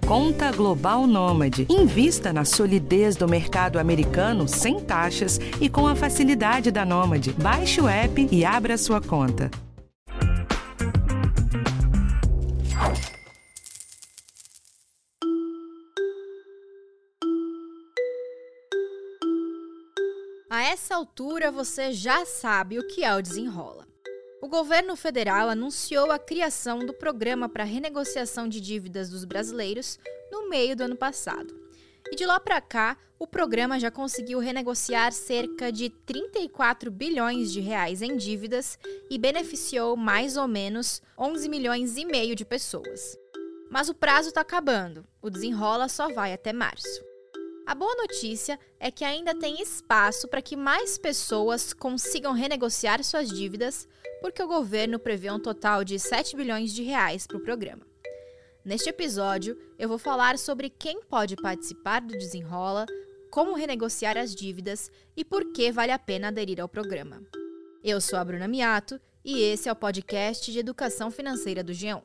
Conta Global Nômade. Invista na solidez do mercado americano sem taxas e com a facilidade da Nômade. Baixe o app e abra sua conta. A essa altura você já sabe o que é o Desenrola. O governo federal anunciou a criação do Programa para Renegociação de Dívidas dos Brasileiros no meio do ano passado. E de lá para cá, o programa já conseguiu renegociar cerca de 34 bilhões de reais em dívidas e beneficiou mais ou menos 11 milhões e meio de pessoas. Mas o prazo está acabando. O Desenrola só vai até março. A boa notícia é que ainda tem espaço para que mais pessoas consigam renegociar suas dívidas, porque o governo prevê um total de 7 bilhões de reais para o programa. Neste episódio, eu vou falar sobre quem pode participar do Desenrola, como renegociar as dívidas e por que vale a pena aderir ao programa. Eu sou a Bruna Miato e esse é o podcast de Educação Financeira do G1.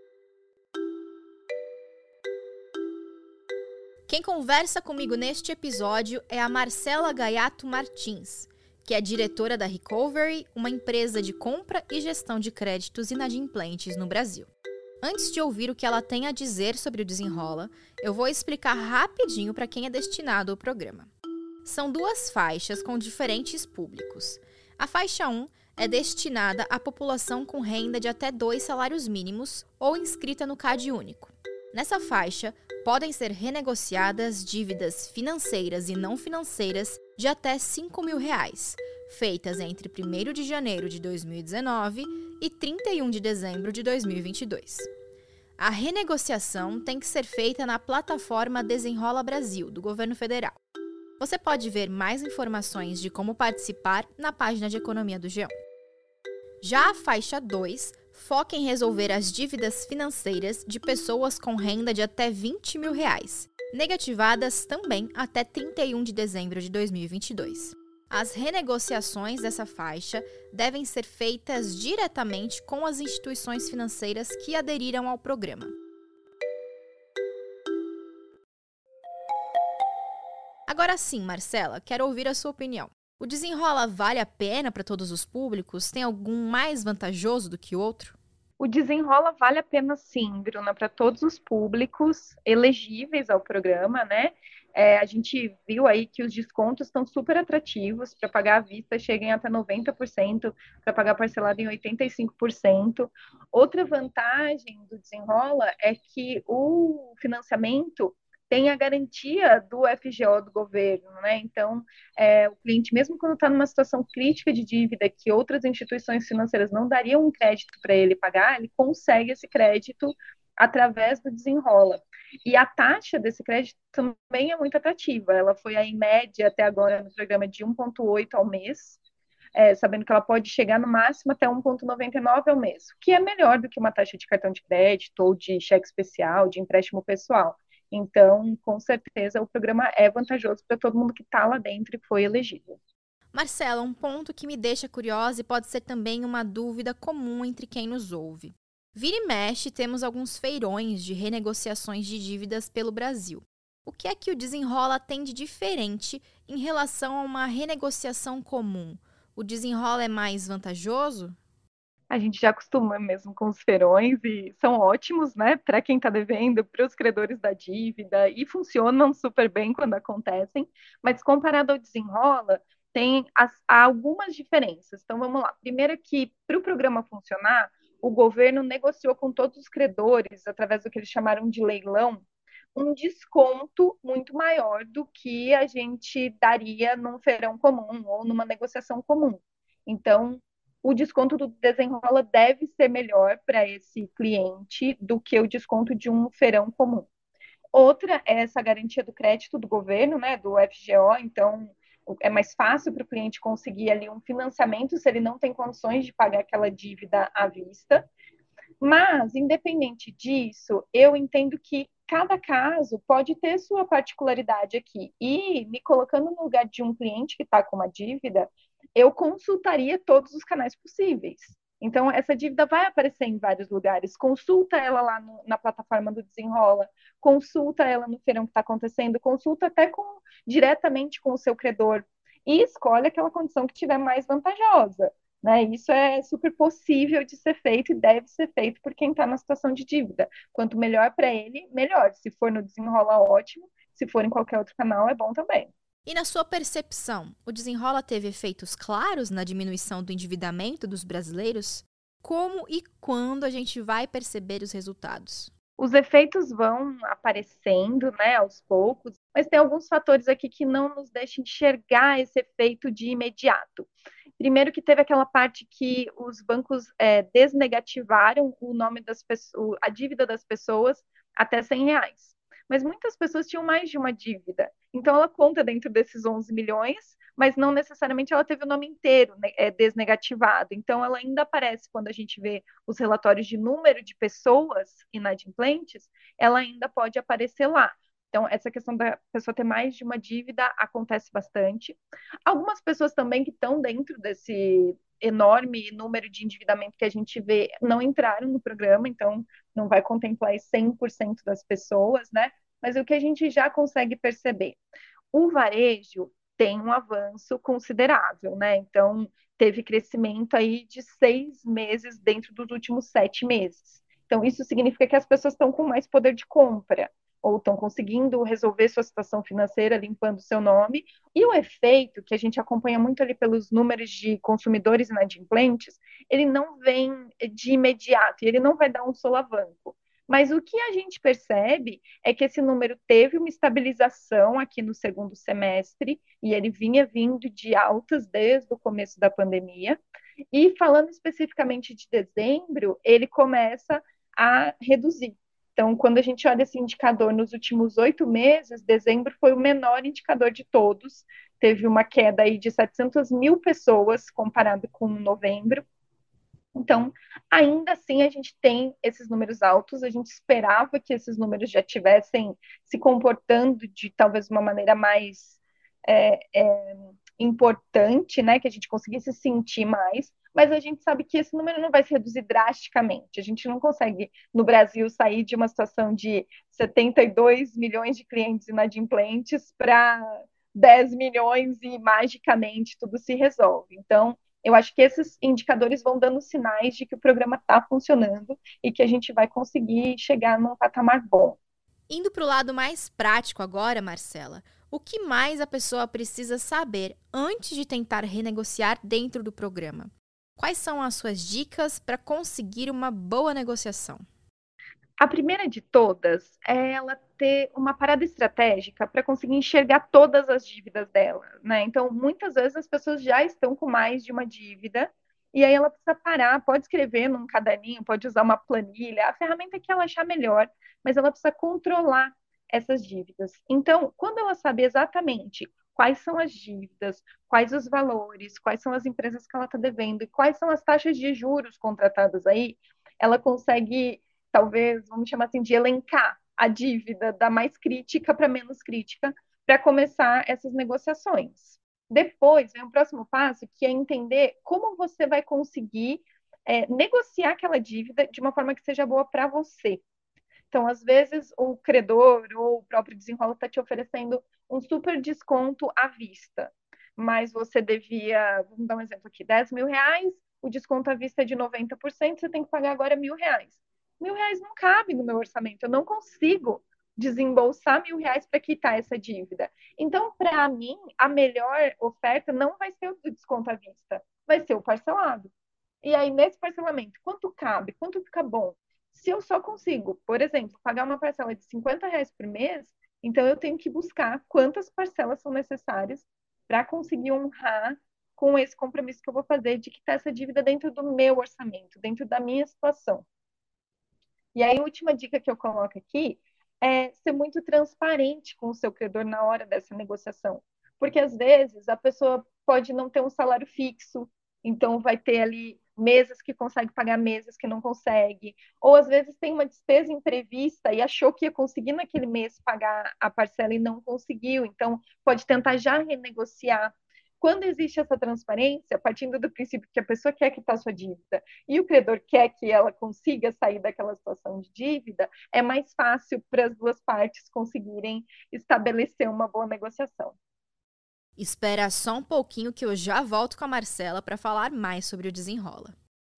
Quem conversa comigo neste episódio é a Marcela Gaiato Martins, que é diretora da Recovery, uma empresa de compra e gestão de créditos inadimplentes no Brasil. Antes de ouvir o que ela tem a dizer sobre o Desenrola, eu vou explicar rapidinho para quem é destinado ao programa. São duas faixas com diferentes públicos. A faixa 1 é destinada à população com renda de até 2 salários mínimos ou inscrita no CAD único. Nessa faixa, podem ser renegociadas dívidas financeiras e não financeiras de até R$ 5.000, feitas entre 1º de janeiro de 2019 e 31 de dezembro de 2022. A renegociação tem que ser feita na plataforma Desenrola Brasil, do governo federal. Você pode ver mais informações de como participar na página de economia do G1. Já a faixa 2 foca em resolver as dívidas financeiras de pessoas com renda de até R$ 20.000, negativadas também até 31 de dezembro de 2022. As renegociações dessa faixa devem ser feitas diretamente com as instituições financeiras que aderiram ao programa. Agora sim, Marcela, quero ouvir a sua opinião. O Desenrola vale a pena para todos os públicos? Tem algum mais vantajoso do que o outro? O Desenrola vale a pena sim, Bruna, para todos os públicos elegíveis ao programa, né? A gente viu aí que os descontos estão super atrativos, para pagar à vista cheguem até 90%, para pagar parcelado em 85%. Outra vantagem do Desenrola é que o financiamento tem a garantia do FGO do governo, né? Então, o cliente, mesmo quando está numa situação crítica de dívida que outras instituições financeiras não dariam um crédito para ele pagar, ele consegue esse crédito através do Desenrola. E a taxa desse crédito também é muito atrativa. Ela foi, em média, até agora, no programa de 1,8 ao mês, sabendo que ela pode chegar no máximo até 1,99 ao mês, o que é melhor do que uma taxa de cartão de crédito ou de cheque especial, de empréstimo pessoal. Então, com certeza, o programa é vantajoso para todo mundo que está lá dentro e foi elegível. Marcela, um ponto que me deixa curiosa e pode ser também uma dúvida comum entre quem nos ouve. Vira e mexe, temos alguns feirões de renegociações de dívidas pelo Brasil. O que é que o Desenrola tem de diferente em relação a uma renegociação comum? O Desenrola é mais vantajoso? A gente já acostuma mesmo com os feirões e são ótimos, né, para quem está devendo, para os credores da dívida e funcionam super bem quando acontecem, mas comparado ao Desenrola, tem algumas diferenças. Então vamos lá. Primeiro que para o programa funcionar, o governo negociou com todos os credores, através do que eles chamaram de leilão, um desconto muito maior do que a gente daria num feirão comum ou numa negociação comum. Então, o desconto do Desenrola deve ser melhor para esse cliente do que o desconto de um feirão comum. Outra é essa garantia do crédito do governo, né, do FGO, então é mais fácil para o cliente conseguir ali um financiamento se ele não tem condições de pagar aquela dívida à vista. Mas, independente disso, eu entendo que cada caso pode ter sua particularidade aqui. E, me colocando no lugar de um cliente que está com uma dívida, eu consultaria todos os canais possíveis. Então, essa dívida vai aparecer em vários lugares. Consulta ela lá na plataforma do Desenrola, consulta ela no feirão que está acontecendo, consulta até diretamente com o seu credor e escolhe aquela condição que tiver mais vantajosa. Né? Isso é super possível de ser feito e deve ser feito por quem está na situação de dívida. Quanto melhor para ele, melhor. Se for no Desenrola, ótimo. Se for em qualquer outro canal, é bom também. E na sua percepção, o Desenrola teve efeitos claros na diminuição do endividamento dos brasileiros? Como e quando a gente vai perceber os resultados? Os efeitos vão aparecendo, né, aos poucos, mas tem alguns fatores aqui que não nos deixam enxergar esse efeito de imediato. Primeiro que teve aquela parte que os bancos desnegativaram o nome das pessoas, a dívida das pessoas até R$ 100. Mas muitas pessoas tinham mais de uma dívida. Então ela conta dentro desses 11 milhões, mas não necessariamente ela teve o nome inteiro, né, desnegativado. Então ela ainda aparece quando a gente vê os relatórios de número de pessoas inadimplentes, ela ainda pode aparecer lá. Então, essa questão da pessoa ter mais de uma dívida acontece bastante. Algumas pessoas também que estão dentro desse enorme número de endividamento que a gente vê não entraram no programa, então não vai contemplar 100% das pessoas, né? Mas o que a gente já consegue perceber? O varejo tem um avanço considerável, né? Então, teve crescimento aí de 6 meses dentro dos últimos 7 meses. Então, isso significa que as pessoas estão com mais poder de compra, ou estão conseguindo resolver sua situação financeira, limpando seu nome, e o efeito, que a gente acompanha muito ali pelos números de consumidores inadimplentes, ele não vem de imediato, e ele não vai dar um solavanco. Mas o que a gente percebe é que esse número teve uma estabilização aqui no segundo semestre, e ele vinha vindo de altas desde o começo da pandemia. E falando especificamente de dezembro, ele começa a reduzir. Então, quando a gente olha esse indicador nos últimos 8 meses, dezembro foi o menor indicador de todos. Teve uma queda aí de 700 mil pessoas comparado com novembro. Então, ainda assim, a gente tem esses números altos. A gente esperava que esses números já tivessem se comportando de talvez uma maneira mais é, é, importante, né? Que a gente conseguisse sentir mais. Mas a gente sabe que esse número não vai se reduzir drasticamente. A gente não consegue, no Brasil, sair de uma situação de 72 milhões de clientes inadimplentes para 10 milhões e magicamente tudo se resolve. Então, eu acho que esses indicadores vão dando sinais de que o programa está funcionando e que a gente vai conseguir chegar num patamar bom. Indo para o lado mais prático agora, Marcela, o que mais a pessoa precisa saber antes de tentar renegociar dentro do programa? Quais são as suas dicas para conseguir uma boa negociação? A primeira de todas é ela ter uma parada estratégica para conseguir enxergar todas as dívidas dela, né? Então, muitas vezes as pessoas já estão com mais de uma dívida e aí ela precisa parar, pode escrever num caderninho, pode usar uma planilha, a ferramenta que ela achar melhor, mas ela precisa controlar essas dívidas. Então, quando ela sabe exatamente quais são as dívidas, quais os valores, quais são as empresas que ela está devendo e quais são as taxas de juros contratadas aí, ela consegue talvez, vamos chamar assim, de elencar a dívida da mais crítica para menos crítica para começar essas negociações. Depois vem o próximo passo, que é entender como você vai conseguir negociar aquela dívida de uma forma que seja boa para você. Então, às vezes, o credor ou o próprio desenrolo está te oferecendo um super desconto à vista, mas você devia, vamos dar um exemplo aqui, R$ 10.000, o desconto à vista é de 90%, você tem que pagar agora R$ 1.000. R$ 1.000 não cabe no meu orçamento, eu não consigo desembolsar R$ 1.000 para quitar essa dívida. Então, para mim, a melhor oferta não vai ser o do desconto à vista, vai ser o parcelado. E aí, nesse parcelamento, quanto cabe? Quanto fica bom? Se eu só consigo, por exemplo, pagar uma parcela de R$ 50 por mês, então eu tenho que buscar quantas parcelas são necessárias para conseguir honrar com esse compromisso que eu vou fazer de quitar essa dívida dentro do meu orçamento, dentro da minha situação. E aí, a última dica que eu coloco aqui é ser muito transparente com o seu credor na hora dessa negociação. Porque, às vezes, a pessoa pode não ter um salário fixo, então vai ter ali meses que consegue pagar, meses que não consegue. Ou, às vezes, tem uma despesa imprevista e achou que ia conseguir naquele mês pagar a parcela e não conseguiu. Então, pode tentar já renegociar. quando existe essa transparência, partindo do princípio que a pessoa quer quitar sua dívida e o credor quer que ela consiga sair daquela situação de dívida, é mais fácil para as duas partes conseguirem estabelecer uma boa negociação. Espera só um pouquinho que eu já volto com a Marcela para falar mais sobre o Desenrola.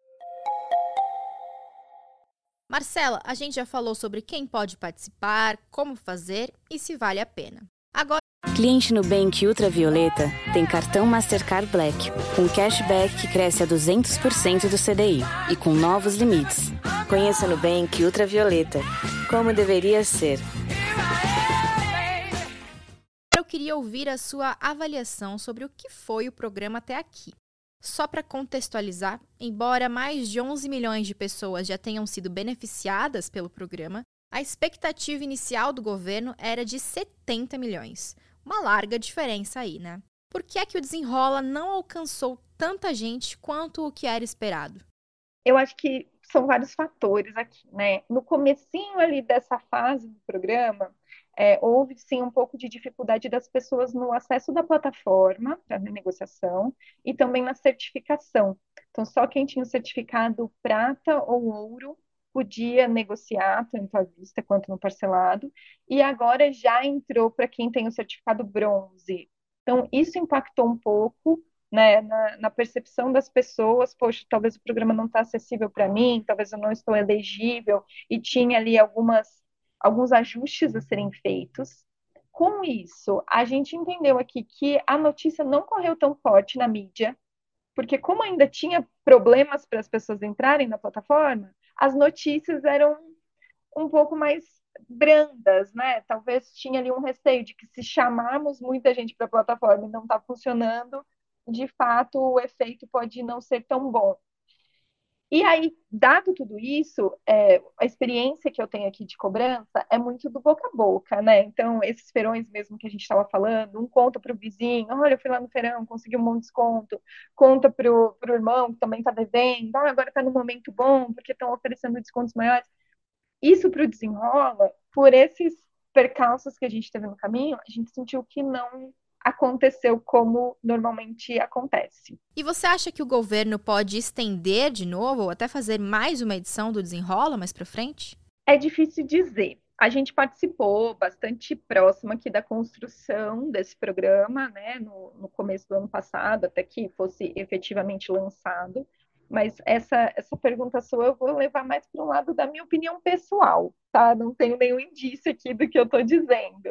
Marcela, a gente já falou sobre quem pode participar, como fazer e se vale a pena. Agora, cliente Nubank Ultravioleta tem cartão Mastercard Black, com cashback que cresce a 200% do CDI e com novos limites. Conheça Nubank Ultravioleta, como deveria ser. eu queria ouvir a sua avaliação sobre o que foi o programa até aqui. Só para contextualizar, embora mais de 11 milhões de pessoas já tenham sido beneficiadas pelo programa, a expectativa inicial do governo era de 70 milhões. Uma larga diferença aí, né? Por que é que o Desenrola não alcançou tanta gente quanto o que era esperado? Eu acho que são vários fatores aqui, né? No comecinho ali dessa fase do programa, houve sim um pouco de dificuldade das pessoas no acesso da plataforma para negociação e também na certificação. Então, só quem tinha o certificado prata ou ouro podia negociar, tanto à vista quanto no parcelado, e agora já entrou para quem tem o certificado bronze. Então, isso impactou um pouco, né, na percepção das pessoas. Poxa, talvez o programa não está acessível para mim, talvez eu não estou elegível, e tinha ali alguns ajustes a serem feitos. Com isso, a gente entendeu aqui que a notícia não correu tão forte na mídia, porque como ainda tinha problemas para as pessoas entrarem na plataforma, as notícias eram um pouco mais brandas, né? Talvez tinha ali um receio de que se chamarmos muita gente para a plataforma e não está funcionando, de fato o efeito pode não ser tão bom. E aí, dado tudo isso, a experiência que eu tenho aqui de cobrança é muito do boca a boca, né? Então, esses feirões mesmo que a gente estava falando, um conta para o vizinho, olha, eu fui lá no feirão, consegui um bom desconto, conta para o irmão que também está devendo, agora está no momento bom, porque estão oferecendo descontos maiores. Isso para o Desenrola, por esses percalços que a gente teve no caminho, a gente sentiu que não aconteceu como normalmente acontece. E você acha que o governo pode estender de novo ou até fazer mais uma edição do Desenrola mais para frente? É difícil dizer. A gente participou bastante próximo aqui da construção desse programa, né, no começo do ano passado, até que fosse efetivamente lançado. Mas essa pergunta sua eu vou levar mais para um lado da minha opinião pessoal, tá? Não tenho nenhum indício aqui do que eu estou dizendo.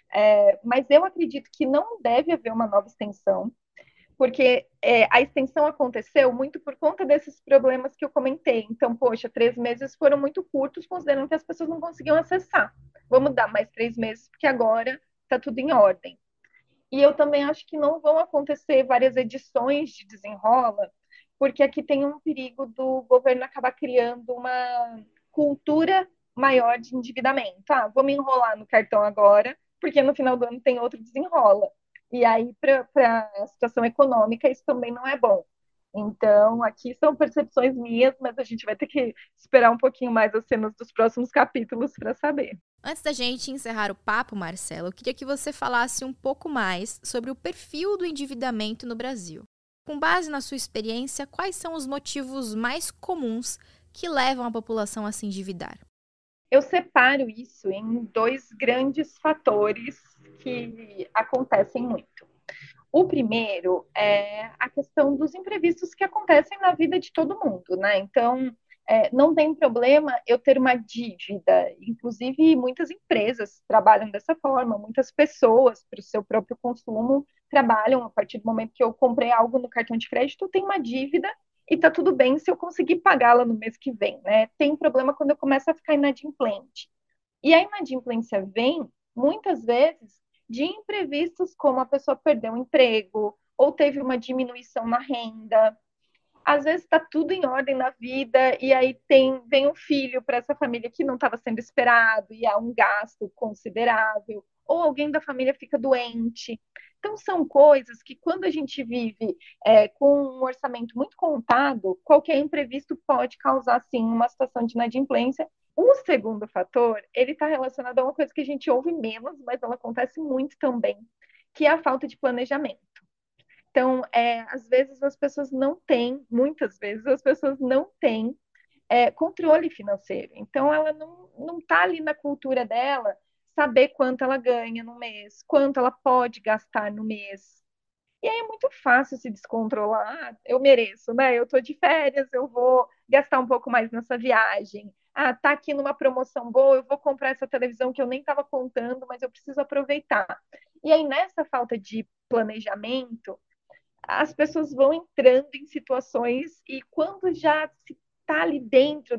Mas eu acredito que não deve haver uma nova extensão, porque a extensão aconteceu muito por conta desses problemas que eu comentei. Então, poxa, 3 meses foram muito curtos, considerando que as pessoas não conseguiam acessar. Vamos dar mais 3 meses, porque agora está tudo em ordem. E eu também acho que não vão acontecer várias edições de Desenrola, porque aqui tem um perigo do governo acabar criando uma cultura maior de endividamento. Vou me enrolar no cartão agora, porque no final do ano tem outro Desenrola. E aí, para a situação econômica, isso também não é bom. Então, aqui são percepções minhas, mas a gente vai ter que esperar um pouquinho mais as cenas dos próximos capítulos para saber. Antes da gente encerrar o papo, Marcela, eu queria que você falasse um pouco mais sobre o perfil do endividamento no Brasil. Com base na sua experiência, quais são os motivos mais comuns que levam a população a se endividar? Eu separo isso em 2 grandes fatores que acontecem muito. O primeiro é a questão dos imprevistos que acontecem na vida de todo mundo, né? Então, não tem problema eu ter uma dívida. Inclusive, muitas empresas trabalham dessa forma, muitas pessoas, para o seu próprio consumo, trabalham a partir do momento que eu comprei algo no cartão de crédito, eu tenho uma dívida e tá tudo bem se eu conseguir pagá-la no mês que vem, né? Tem problema quando eu começo a ficar inadimplente. E a inadimplência vem, muitas vezes, de imprevistos, como a pessoa perdeu o emprego ou teve uma diminuição na renda. Às vezes está tudo em ordem na vida e aí vem um filho para essa família que não estava sendo esperado e há um gasto considerável, ou alguém da família fica doente. Então, são coisas que, quando a gente vive com um orçamento muito contado, qualquer imprevisto pode causar, sim, uma situação de inadimplência. O segundo fator, ele está relacionado a uma coisa que a gente ouve menos, mas ela acontece muito também, que é a falta de planejamento. Então, às vezes as pessoas não têm, muitas vezes as pessoas não têm controle financeiro. Então, ela não está ali na cultura dela saber quanto ela ganha no mês, quanto ela pode gastar no mês. E aí é muito fácil se descontrolar. Ah, eu mereço, né? Eu tô de férias, eu vou gastar um pouco mais nessa viagem. Ah, tá aqui numa promoção boa, eu vou comprar essa televisão que eu nem estava contando, mas eu preciso aproveitar. E aí, nessa falta de planejamento, as pessoas vão entrando em situações e quando já se está ali dentro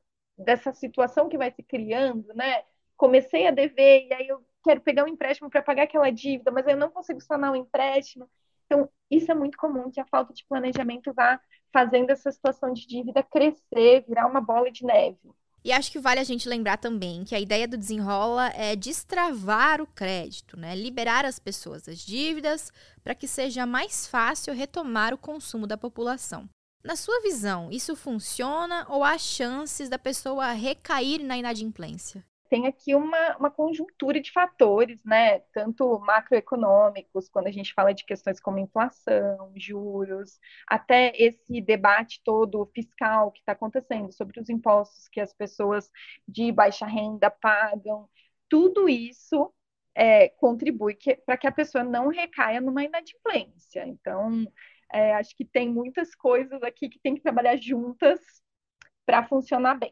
dessa situação que vai se criando, né? Comecei a dever e aí eu quero pegar um empréstimo para pagar aquela dívida, mas eu não consigo sanar o empréstimo. Então, isso é muito comum, que a falta de planejamento vá fazendo essa situação de dívida crescer, virar uma bola de neve. E acho que vale a gente lembrar também que a ideia do Desenrola é destravar o crédito, né? Liberar as pessoas das dívidas para que seja mais fácil retomar o consumo da população. Na sua visão, isso funciona ou há chances da pessoa recair na inadimplência? Tem aqui uma conjuntura de fatores, né? Tanto macroeconômicos, quando a gente fala de questões como inflação, juros, até esse debate todo fiscal que está acontecendo sobre os impostos que as pessoas de baixa renda pagam. Tudo isso contribui para que a pessoa não recaia numa inadimplência. Então, acho que tem muitas coisas aqui que tem que trabalhar juntas para funcionar bem.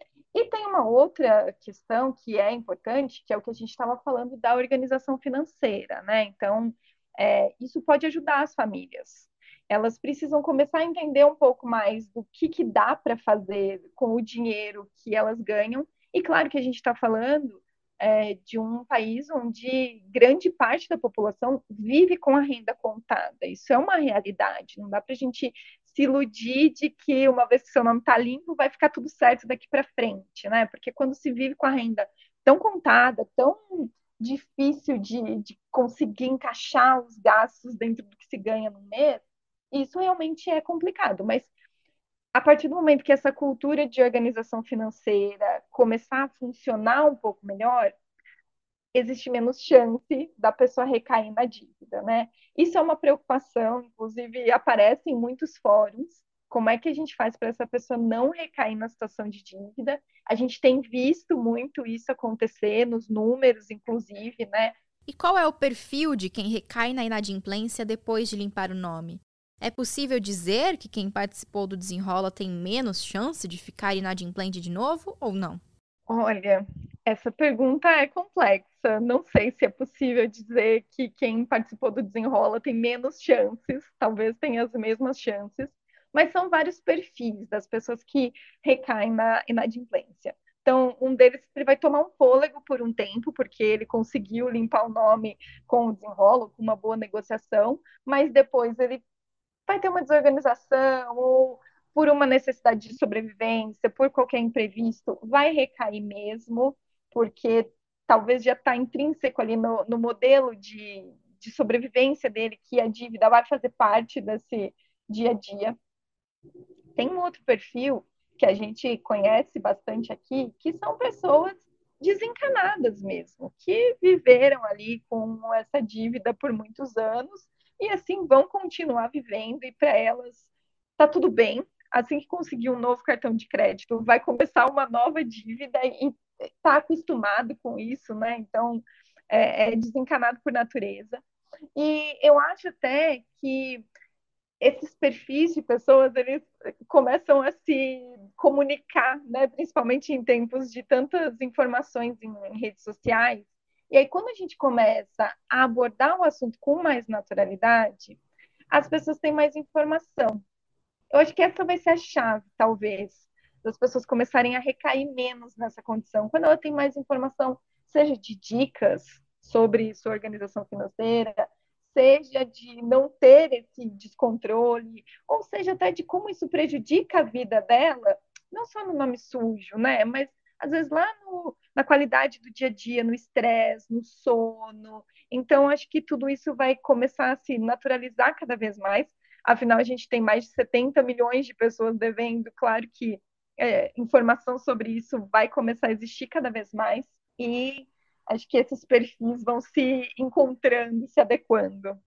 E tem uma outra questão que é importante, que é o que a gente estava falando da organização financeira, né? Então, isso pode ajudar as famílias. Elas precisam começar a entender um pouco mais do que dá para fazer com o dinheiro que elas ganham. E claro que a gente está falando de um país onde grande parte da população vive com a renda contada. Isso é uma realidade. Não dá para a gente se iludir de que uma vez que seu nome está limpo, vai ficar tudo certo daqui para frente, né? Porque quando se vive com a renda tão contada, tão difícil de conseguir encaixar os gastos dentro do que se ganha no mês, isso realmente é complicado. Mas a partir do momento que essa cultura de organização financeira começar a funcionar um pouco melhor, existe menos chance da pessoa recair na dívida, né? Isso é uma preocupação, inclusive aparece em muitos fóruns. Como é que a gente faz para essa pessoa não recair na situação de dívida? A gente tem visto muito isso acontecer nos números, inclusive, né? E qual é o perfil de quem recai na inadimplência depois de limpar o nome? É possível dizer que quem participou do Desenrola tem menos chance de ficar inadimplente de novo ou não? Olha, essa pergunta é complexa. Não sei se é possível dizer que quem participou do Desenrola tem menos chances, talvez tenha as mesmas chances, mas são vários perfis das pessoas que recaem na inadimplência. Então, um deles ele vai tomar um fôlego por um tempo, porque ele conseguiu limpar o nome com o Desenrola, com uma boa negociação, mas depois ele vai ter uma desorganização ou por uma necessidade de sobrevivência, por qualquer imprevisto, vai recair mesmo, porque talvez já está intrínseco ali no modelo de sobrevivência dele, que a dívida vai fazer parte desse dia a dia. Tem um outro perfil que a gente conhece bastante aqui, que são pessoas desencanadas mesmo, que viveram ali com essa dívida por muitos anos e assim vão continuar vivendo e para elas tá tudo bem. Assim que conseguir um novo cartão de crédito, vai começar uma nova dívida e está acostumado com isso, né? Então é desencanado por natureza. E eu acho até que esses perfis de pessoas, eles começam a se comunicar, né? Principalmente em tempos de tantas informações em redes sociais. E aí, quando a gente começa a abordar o assunto com mais naturalidade, as pessoas têm mais informação. Eu acho que essa vai ser a chave, talvez, das pessoas começarem a recair menos nessa condição. Quando ela tem mais informação, seja de dicas sobre sua organização financeira, seja de não ter esse descontrole, ou seja até de como isso prejudica a vida dela, não só no nome sujo, né? Mas às vezes lá na qualidade do dia a dia, no estresse, no sono. Então, acho que tudo isso vai começar a se naturalizar cada vez mais. Afinal, a gente tem mais de 70 milhões de pessoas devendo. Claro que informação sobre isso vai começar a existir cada vez mais. E acho que esses perfis vão se encontrando, se adequando.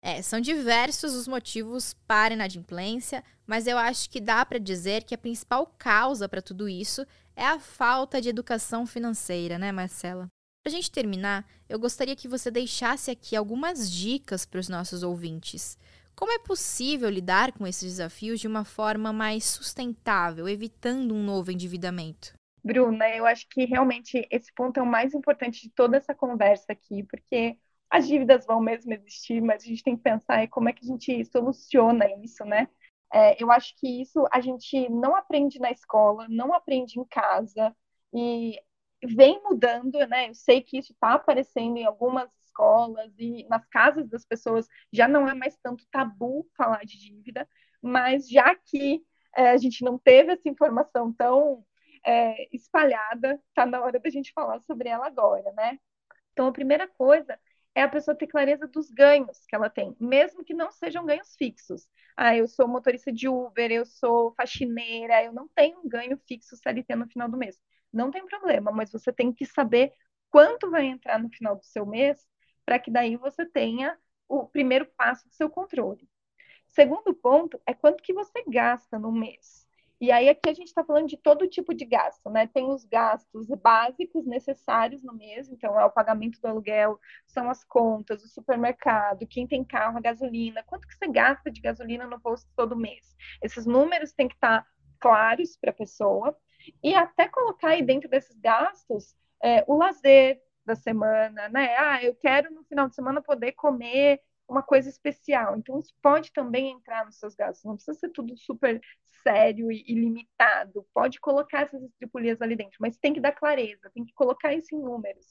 São diversos os motivos para inadimplência, mas eu acho que dá para dizer que a principal causa para tudo isso é a falta de educação financeira, né, Marcela? Para a gente terminar, eu gostaria que você deixasse aqui algumas dicas para os nossos ouvintes. Como é possível lidar com esses desafios de uma forma mais sustentável, evitando um novo endividamento? Bruna, eu acho que realmente esse ponto é o mais importante de toda essa conversa aqui, porque as dívidas vão mesmo existir, mas a gente tem que pensar em como é que a gente soluciona isso, né? Eu acho que isso a gente não aprende na escola, não aprende em casa, e vem mudando, né? Eu sei que isso está aparecendo em algumas escolas e nas casas das pessoas já não é mais tanto tabu falar de dívida, mas já que a gente não teve essa informação tão espalhada, está na hora da gente falar sobre ela agora, né? Então, a primeira coisa é a pessoa ter clareza dos ganhos que ela tem, mesmo que não sejam ganhos fixos. Eu sou motorista de Uber, eu sou faxineira, eu não tenho um ganho fixo CLT no final do mês. Não tem problema, mas você tem que saber quanto vai entrar no final do seu mês, para que daí você tenha o primeiro passo do seu controle. Segundo ponto é quanto que você gasta no mês. E aí aqui a gente está falando de todo tipo de gasto, né? Tem os gastos básicos necessários no mês, então é o pagamento do aluguel, são as contas, o supermercado, quem tem carro, a gasolina, quanto que você gasta de gasolina no posto todo mês. Esses números têm que estar claros para a pessoa e até colocar aí dentro desses gastos o lazer da semana, né? Eu quero no final de semana poder comer uma coisa especial. Então, isso pode também entrar nos seus gastos. Não precisa ser tudo super sério e limitado. Pode colocar essas estripulias ali dentro, mas tem que dar clareza, tem que colocar isso em números.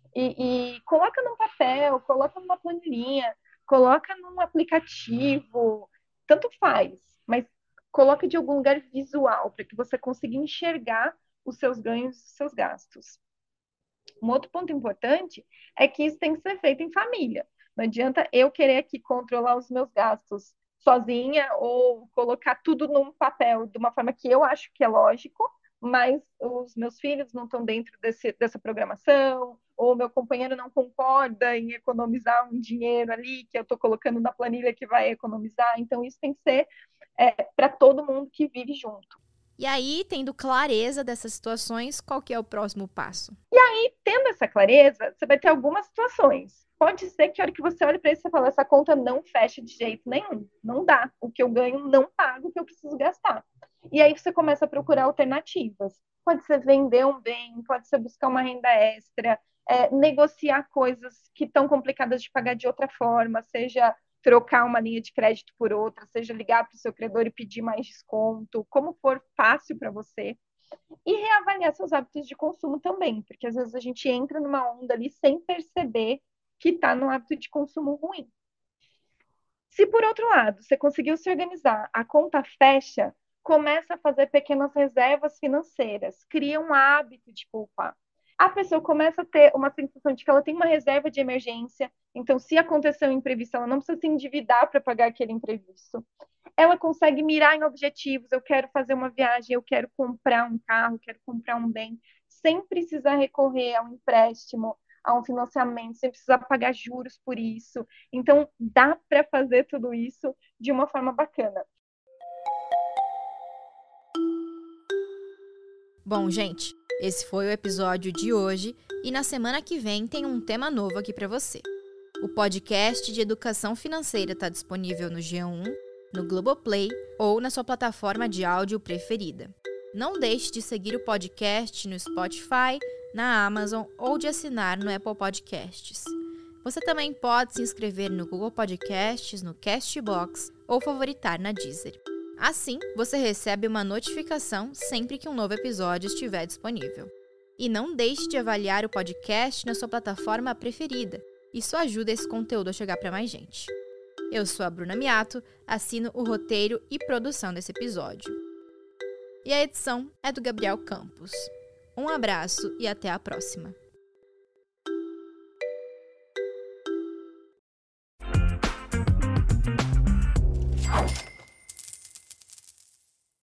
E coloca num papel, coloca numa planilhinha, coloca num aplicativo, tanto faz, mas coloca de algum lugar visual, para que você consiga enxergar os seus ganhos e os seus gastos. Um outro ponto importante é que isso tem que ser feito em família. Não adianta eu querer aqui controlar os meus gastos sozinha ou colocar tudo num papel de uma forma que eu acho que é lógico, mas os meus filhos não estão dentro dessa programação, ou meu companheiro não concorda em economizar um dinheiro ali que eu estou colocando na planilha que vai economizar. Então, isso tem que ser para todo mundo que vive junto. E aí, tendo clareza dessas situações, qual que é o próximo passo? E aí, tendo essa clareza, você vai ter algumas situações. Pode ser que a hora que você olha para isso, você fala, essa conta não fecha de jeito nenhum. Não dá. O que eu ganho não paga o que eu preciso gastar. E aí você começa a procurar alternativas. Pode ser vender um bem, pode ser buscar uma renda extra, negociar coisas que estão complicadas de pagar de outra forma, seja trocar uma linha de crédito por outra, seja ligar para o seu credor e pedir mais desconto, como for fácil para você. E reavaliar seus hábitos de consumo também, porque às vezes a gente entra numa onda ali sem perceber que está no hábito de consumo ruim. Se, por outro lado, você conseguiu se organizar, a conta fecha, começa a fazer pequenas reservas financeiras, cria um hábito de poupar. A pessoa começa a ter uma sensação de que ela tem uma reserva de emergência, então se acontecer um imprevisto, ela não precisa se endividar para pagar aquele imprevisto. Ela consegue mirar em objetivos, eu quero fazer uma viagem, eu quero comprar um carro, quero comprar um bem, sem precisar recorrer a um empréstimo, a um financiamento, sem precisar pagar juros por isso. Então, dá para fazer tudo isso de uma forma bacana. Bom, gente, esse foi o episódio de hoje e na semana que vem tem um tema novo aqui para você. O podcast de educação financeira está disponível no G1, no Globoplay ou na sua plataforma de áudio preferida. Não deixe de seguir o podcast no Spotify, na Amazon ou de assinar no Apple Podcasts. Você também pode se inscrever no Google Podcasts, no Castbox ou favoritar na Deezer. Assim, você recebe uma notificação sempre que um novo episódio estiver disponível. E não deixe de avaliar o podcast na sua plataforma preferida. Isso ajuda esse conteúdo a chegar para mais gente. Eu sou a Bruna Miato, assino o roteiro e produção desse episódio. E a edição é do Gabriel Campos. Um abraço e até a próxima!